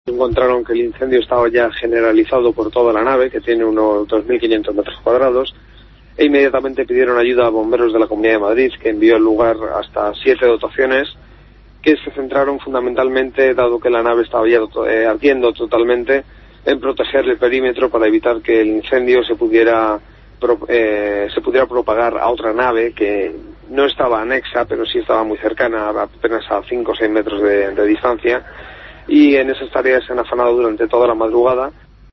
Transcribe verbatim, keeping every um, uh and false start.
Encontraron que el incendio estaba ya generalizado por toda la nave, que tiene unos dos mil quinientos metros cuadrados, e inmediatamente pidieron ayuda a bomberos de la Comunidad de Madrid, que envió al lugar hasta siete dotaciones, que se centraron fundamentalmente, dado que la nave estaba ya eh, ardiendo totalmente, en proteger el perímetro para evitar que el incendio se pudiera pro, eh, se pudiera propagar a otra nave que no estaba anexa, pero sí estaba muy cercana, apenas a cinco o seis metros de, de distancia. Y en esas tareas se han afanado durante toda la madrugada